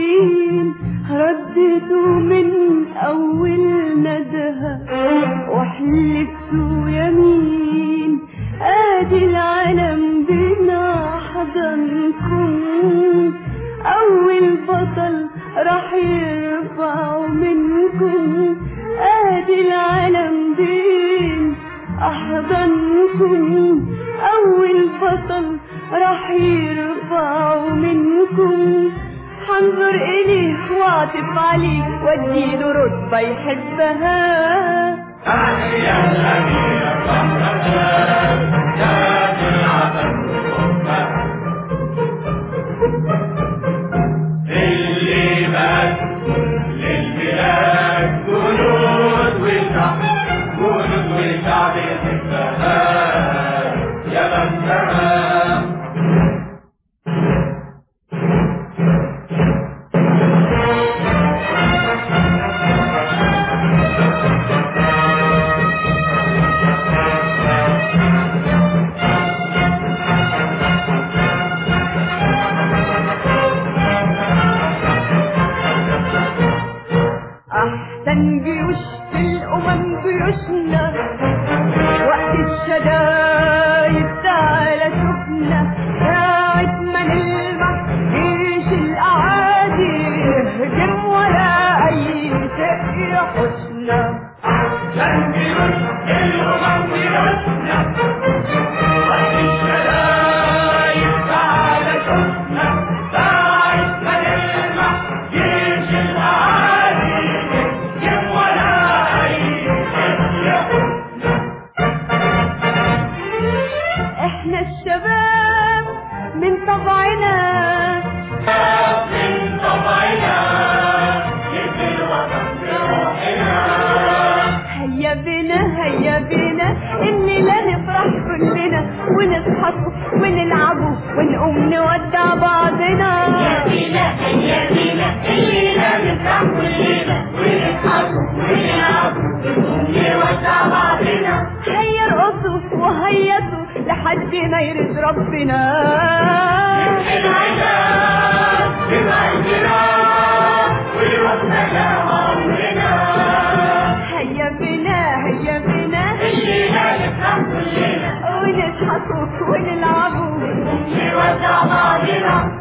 سنين ردته من أول ندها وحلفت يمين آدي العالم بنا حضنكم أول بطل راح يرفع منكم آدي العالم بين أحضنكم أول بطل راح يرفع منكم حنظر إليه واعطف عليه واديله رتبة يحبها يا الأمير الرحمن يا العطر اللي بس للبلاد جنود والشعب يحبها يا بنتها أحسن جيوش في الأمم جيوشنا وقت الشدايد تعالى شوفنا ساعة ما نلمح جيش الأعادي يهجم ولا أي شيء يحوشنا أحسن جيوش في الأمم جيوشنا وقت الشدايد تعالى شوفنا ساعة ما نلمح جيش الأعادي احنا الشباب من طبعنا نبني الوطن بروحنا هيا بينا اني لا نفرح كلنا ونضحك ونلعبوا ونقوم نودع بعضنا هيا بينا اني لا نفرح كلنا ونضحك ونلعبوا ونقوم نودع بعضنا هيا ارقصوا وهيصوا لحد ما يرد ربنا العيال بمعيدنا ويوصنا لعمرنا هيا بينا اللي لا نفرح كلنا ونضحكوا ونلعبوا نودع بعضنا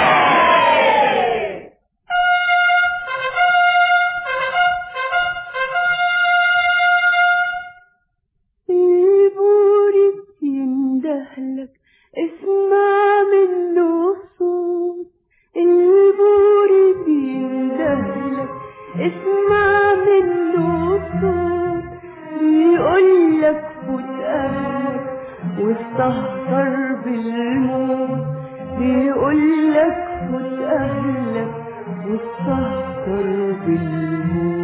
يندهلك اسمع منه صوت البورد يندهلك اسمع منه صوت بيقولك فوت أهلك واستهتر بالموت بيقولك فوت أهلك واستهتر بالموت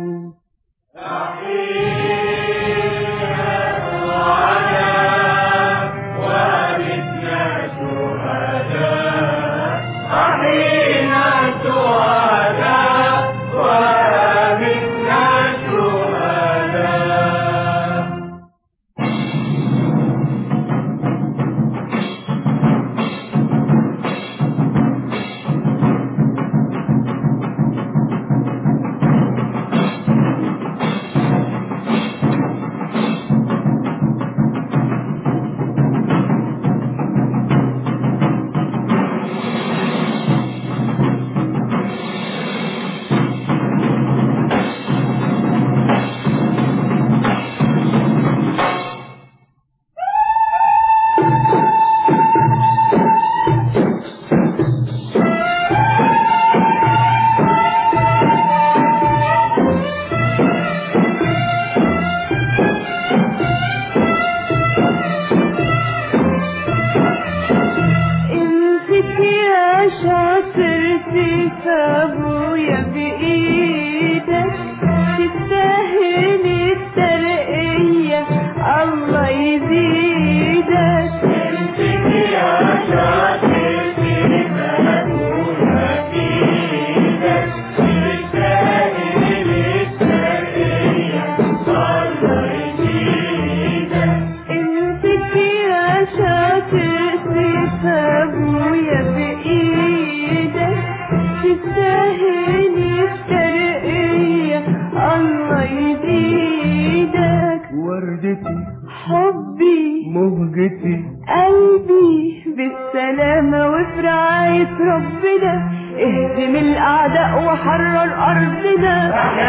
ابويا بايدك تستاهل الترقية الله يزيدك امسك يا شاطر سيب ابويا بايدك تستاهل الترقية الله يزيدك امسك يا شاطر سيب ابويا بايدك تستاهل الترقية الله يزيدك. وردتي حبي مهجتي قلبي بالسلامة وفي رعاية ربنا اهزم الأعداء وحرر أرضنا.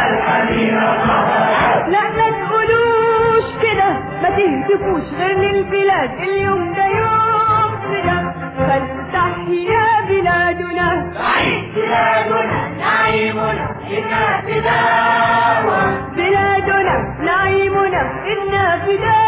لا ما تقولوش كده، ما تهتفوش غير للبلاد، اليوم ده يوم كده. فلتحيا بلادنا، تعيش بلادنا نعيمنا إنا فداوة. بلادنا نعيمنا إنا فداء.